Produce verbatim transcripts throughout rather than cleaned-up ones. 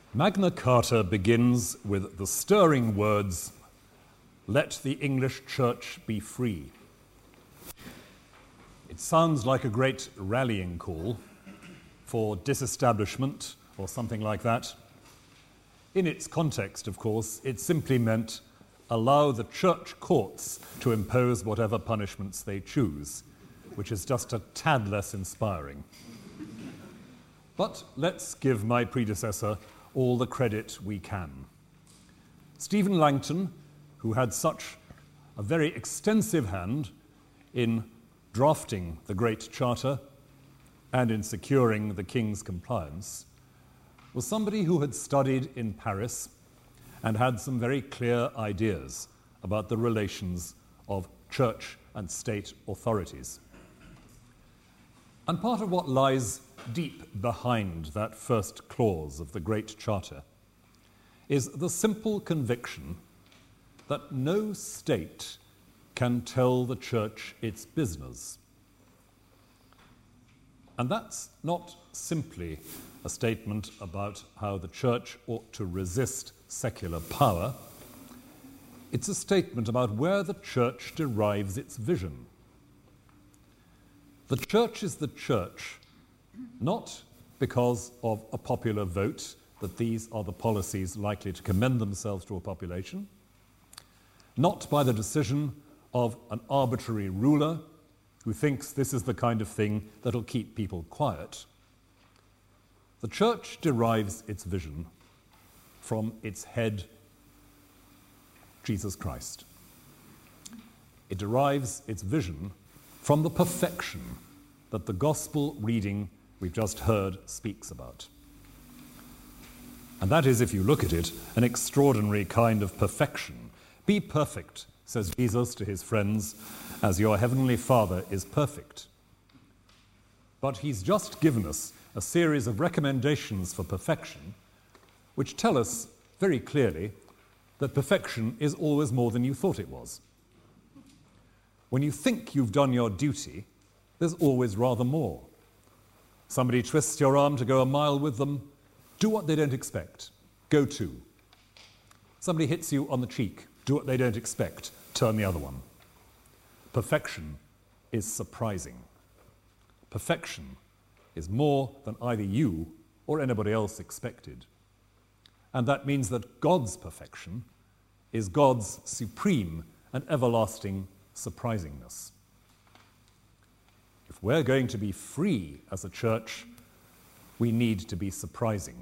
Magna Carta begins with the stirring words, "Let the English Church be free." It sounds like a great rallying call for disestablishment or something like that. In its context, of course, it simply meant allow the church courts to impose whatever punishments they choose, which is just a tad less inspiring. But let's give my predecessor all the credit we can. Stephen Langton, who had such a very extensive hand in drafting the Great Charter and in securing the King's compliance, was somebody who had studied in Paris and had some very clear ideas about the relations of church and state authorities. And part of what lies deep behind that first clause of the Great Charter is the simple conviction that no state can tell the church its business. And that's not simply a statement about how the church ought to resist secular power. It's a statement about where the church derives its vision. The church is the church not because of a popular vote, that these are the policies likely to commend themselves to a population, not by the decision of an arbitrary ruler who thinks this is the kind of thing that'll keep people quiet. The church derives its vision from its head, Jesus Christ. It derives its vision from the perfection that the gospel reading we've just heard speaks about. And that is, if you look at it, an extraordinary kind of perfection. Be perfect, says Jesus to his friends, as your heavenly Father is perfect. But he's just given us a series of recommendations for perfection, which tell us very clearly that perfection is always more than you thought it was. When you think you've done your duty, there's always rather more. Somebody twists your arm to go a mile with them, do what they don't expect, go two. Somebody hits you on the cheek, do what they don't expect, turn the other one. Perfection is surprising. Perfection is more than either you or anybody else expected. And that means that God's perfection is God's supreme and everlasting surprisingness. If we're going to be free as a church, we need to be surprising.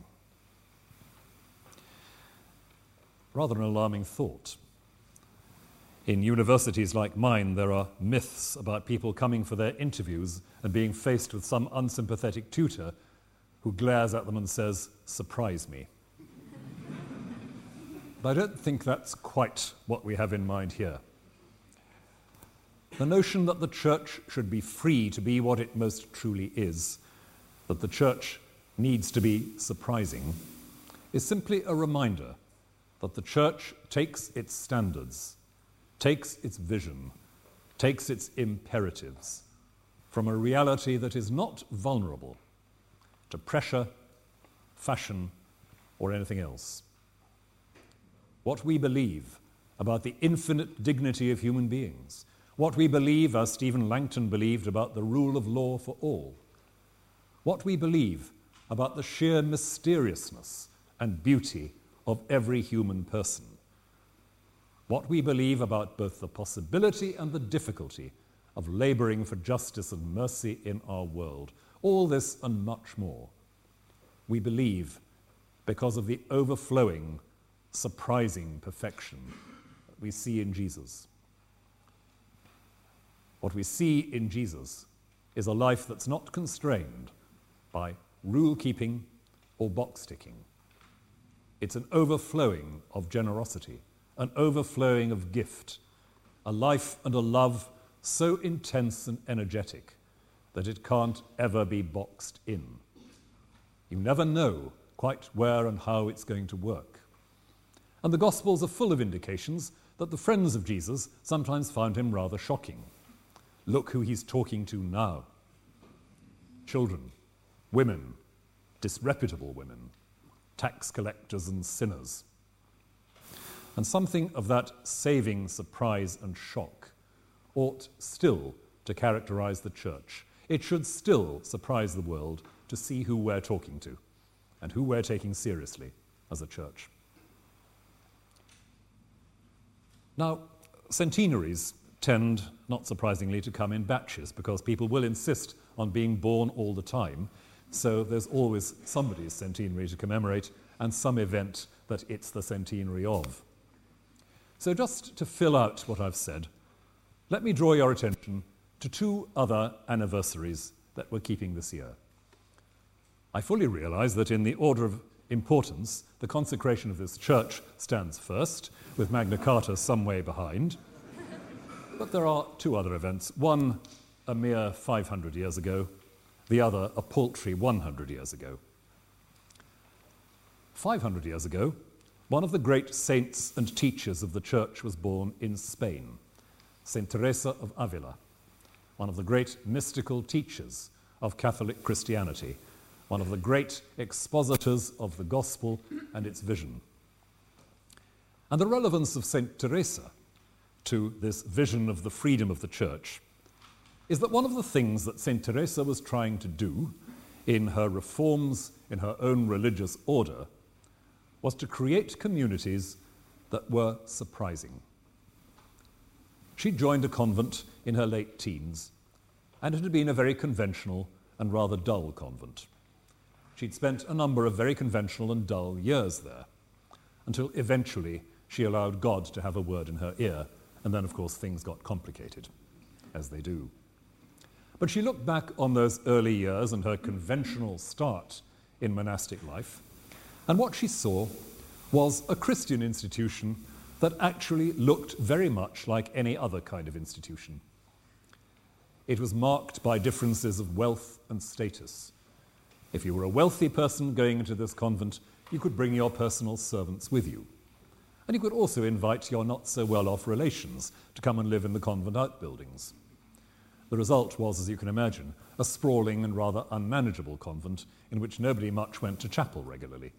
Rather an alarming thought. In universities like mine, there are myths about people coming for their interviews and being faced with some unsympathetic tutor who glares at them and says, "Surprise me." But I don't think that's quite what we have in mind here. The notion that the church should be free to be what it most truly is, that the church needs to be surprising, is simply a reminder that the church takes its standards, takes its vision, takes its imperatives from a reality that is not vulnerable to pressure, fashion, or anything else. What we believe about the infinite dignity of human beings, what we believe, as Stephen Langton believed, about the rule of law for all, what we believe about the sheer mysteriousness and beauty of every human person, what we believe about both the possibility and the difficulty of laboring for justice and mercy in our world, all this and much more, we believe because of the overflowing, surprising perfection that we see in Jesus. What we see in Jesus is a life that's not constrained by rule-keeping or box-ticking. It's an overflowing of generosity, an overflowing of gift, a life and a love so intense and energetic that it can't ever be boxed in. You never know quite where and how it's going to work. And the Gospels are full of indications that the friends of Jesus sometimes found him rather shocking. Look who he's talking to now. Children, women, disreputable women, tax collectors and sinners. And something of that saving surprise and shock ought still to characterize the church. It should still surprise the world to see who we're talking to and who we're taking seriously as a church. Now, centenaries tend, not surprisingly, to come in batches because people will insist on being born all the time. So there's always somebody's centenary to commemorate and some event that it's the centenary of. So just to fill out what I've said, let me draw your attention to two other anniversaries that we're keeping this year. I fully realize that in the order of importance, the consecration of this church stands first, with Magna Carta some way behind. But there are two other events, one a mere five hundred years ago, the other a paltry one hundred years ago. five hundred years ago, one of the great saints and teachers of the church was born in Spain, Saint Teresa of Avila, one of the great mystical teachers of Catholic Christianity, one of the great expositors of the gospel and its vision. And the relevance of Saint Teresa to this vision of the freedom of the church is that one of the things that Saint Teresa was trying to do in her reforms in her own religious order was to create communities that were surprising. She joined a convent in her late teens, and it had been a very conventional and rather dull convent. She'd spent a number of very conventional and dull years there, until eventually she allowed God to have a word in her ear, and then, of course, things got complicated, as they do. But she looked back on those early years and her conventional start in monastic life, and what she saw was a Christian institution that actually looked very much like any other kind of institution. It was marked by differences of wealth and status. If you were a wealthy person going into this convent, you could bring your personal servants with you. And you could also invite your not-so-well-off relations to come and live in the convent outbuildings. The result was, as you can imagine, a sprawling and rather unmanageable convent in which nobody much went to chapel regularly.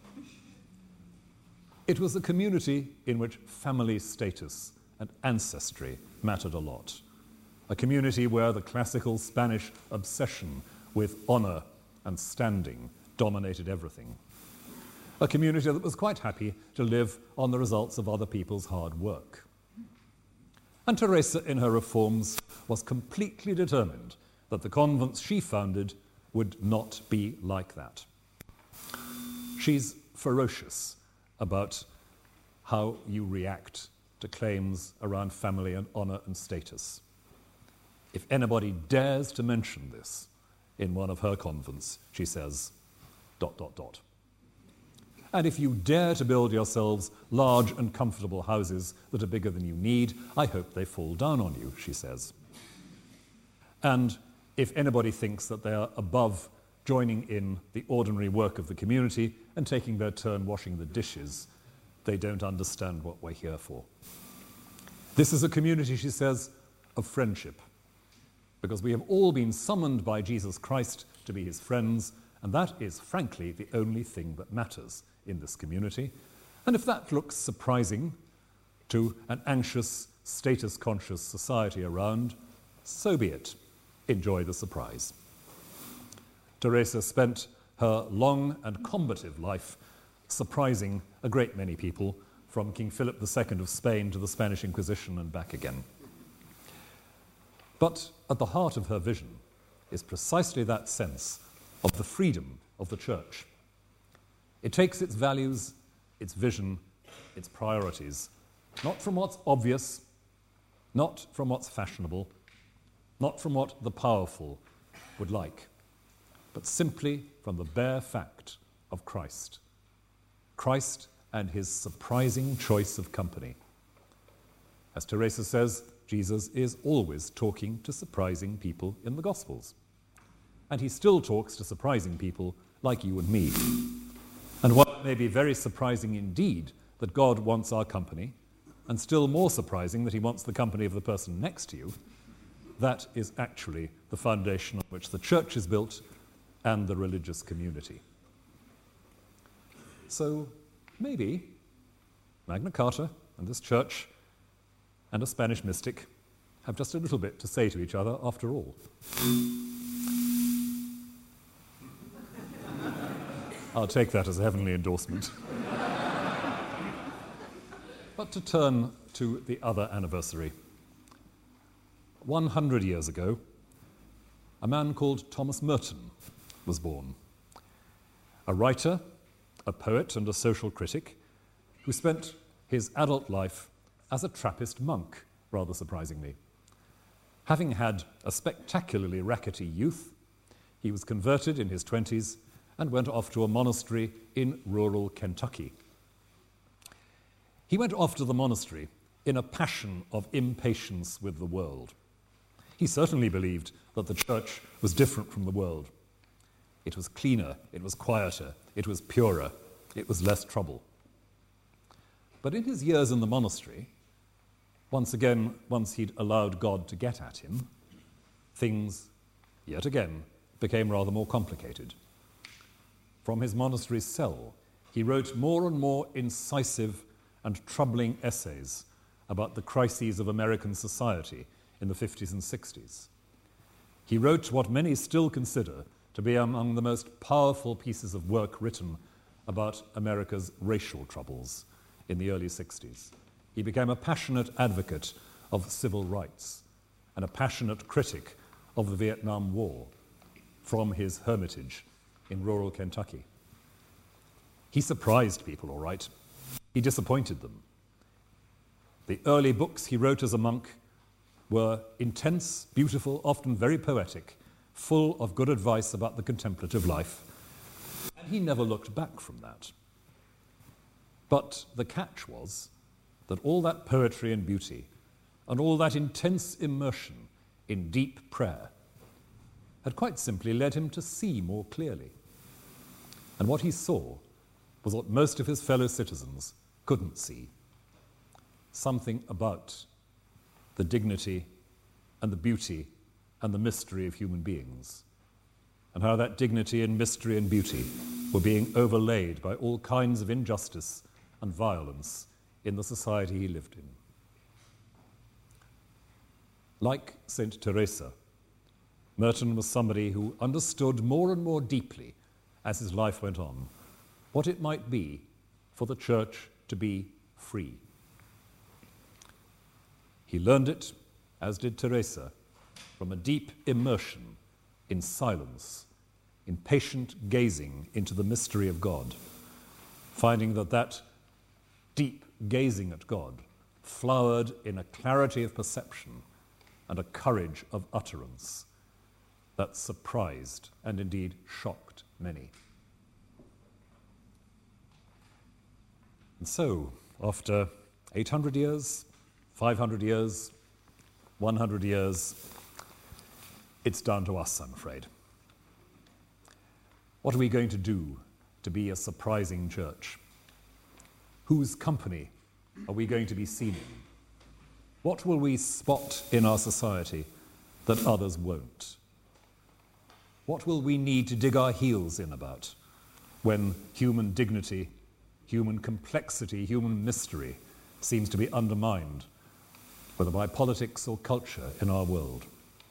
It was a community in which family status and ancestry mattered a lot. A community where the classical Spanish obsession with honor and standing dominated everything. A community that was quite happy to live on the results of other people's hard work. And Teresa, in her reforms, was completely determined that the convents she founded would not be like that. She's ferocious about how you react to claims around family and honor and status. If anybody dares to mention this in one of her convents, she says, dot, dot, dot. And if you dare to build yourselves large and comfortable houses that are bigger than you need, I hope they fall down on you, she says. And if anybody thinks that they are above joining in the ordinary work of the community and taking their turn washing the dishes, they don't understand what we're here for. This is a community, she says, of friendship, because we have all been summoned by Jesus Christ to be his friends, and that is, frankly, the only thing that matters in this community. And if that looks surprising to an anxious, status-conscious society around, so be it. Enjoy the surprise. Teresa spent her long and combative life surprising a great many people, from King Philip the Second of Spain to the Spanish Inquisition and back again. But at the heart of her vision is precisely that sense of the freedom of the church. It takes its values, its vision, its priorities, not from what's obvious, not from what's fashionable, not from what the powerful would like, but simply from the bare fact of Christ. Christ and his surprising choice of company. As Teresa says, Jesus is always talking to surprising people in the Gospels. And he still talks to surprising people like you and me. And while it may be very surprising indeed that God wants our company, and still more surprising that he wants the company of the person next to you, that is actually the foundation on which the church is built and the religious community. So maybe Magna Carta and this church and a Spanish mystic have just a little bit to say to each other after all. I'll take that as a heavenly endorsement. But to turn to the other anniversary. one hundred years ago, a man called Thomas Merton was born. A writer, a poet and a social critic who spent his adult life as a Trappist monk, rather surprisingly. Having had a spectacularly rackety youth, he was converted in his twenties and went off to a monastery in rural Kentucky. He went off to the monastery in a passion of impatience with the world. He certainly believed that the church was different from the world. It was cleaner, it was quieter, it was purer, it was less trouble. But in his years in the monastery, once again, once he'd allowed God to get at him, things, yet again, became rather more complicated. From his monastery cell, he wrote more and more incisive and troubling essays about the crises of American society in the fifties and sixties. He wrote what many still consider to be among the most powerful pieces of work written about America's racial troubles in the early sixties. He became a passionate advocate of civil rights and a passionate critic of the Vietnam War from his hermitage in rural Kentucky. He surprised people, all right. He disappointed them. The early books he wrote as a monk were intense, beautiful, often very poetic, full of good advice about the contemplative life, and he never looked back from that. But the catch was that all that poetry and beauty and all that intense immersion in deep prayer had quite simply led him to see more clearly. And what he saw was what most of his fellow citizens couldn't see. Something about the dignity and the beauty and the mystery of human beings, and how that dignity and mystery and beauty were being overlaid by all kinds of injustice and violence in the society he lived in. Like Saint Teresa, Merton was somebody who understood more and more deeply as his life went on what it might be for the church to be free. He learned it, as did Teresa, from a deep immersion in silence, in patient gazing into the mystery of God, finding that that deep gazing at God flowered in a clarity of perception and a courage of utterance that surprised and indeed shocked many. And so, after eight hundred years, five hundred years, one hundred years, it's down to us, I'm afraid. What are we going to do to be a surprising church? Whose company are we going to be seen in? What will we spot in our society that others won't? What will we need to dig our heels in about when human dignity, human complexity, human mystery seems to be undermined, whether by politics or culture in our world?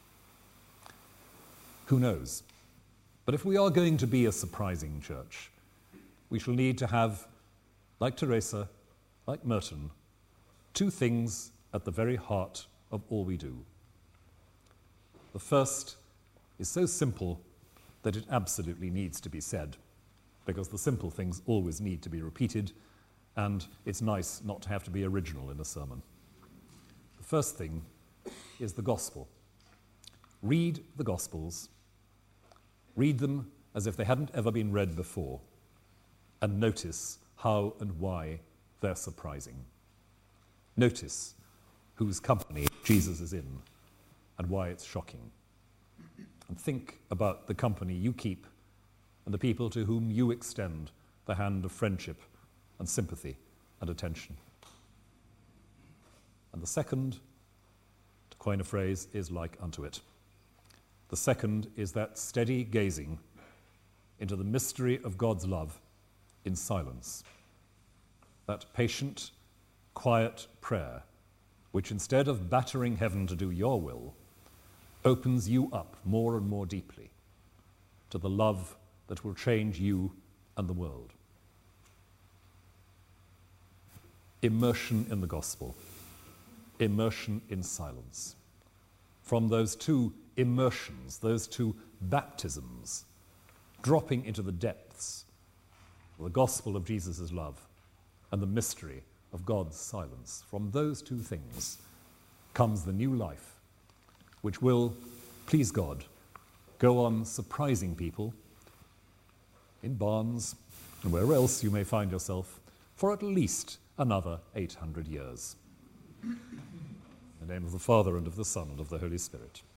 Who knows? But if we are going to be a surprising church, we shall need to have, like Teresa, like Merton, two things at the very heart of all we do. The first is so simple that it absolutely needs to be said, because the simple things always need to be repeated, and it's nice not to have to be original in a sermon. The first thing is the gospel. Read the Gospels. Read them as if they hadn't ever been read before, and notice how and why they're surprising. Notice whose company Jesus is in and why it's shocking. And think about the company you keep and the people to whom you extend the hand of friendship and sympathy and attention. And the second, to coin a phrase, is like unto it. The second is that steady gazing into the mystery of God's love in silence. That patient, quiet prayer, which instead of battering heaven to do your will, opens you up more and more deeply to the love that will change you and the world. Immersion in the gospel, immersion in silence. From those two immersions, those two baptisms, dropping into the depths of the gospel of Jesus' love and the mystery of God's silence, from those two things comes the new life, which will, please God, go on surprising people in Barnes and where else you may find yourself for at least another eight hundred years. In the name of the Father, and of the Son, and of the Holy Spirit.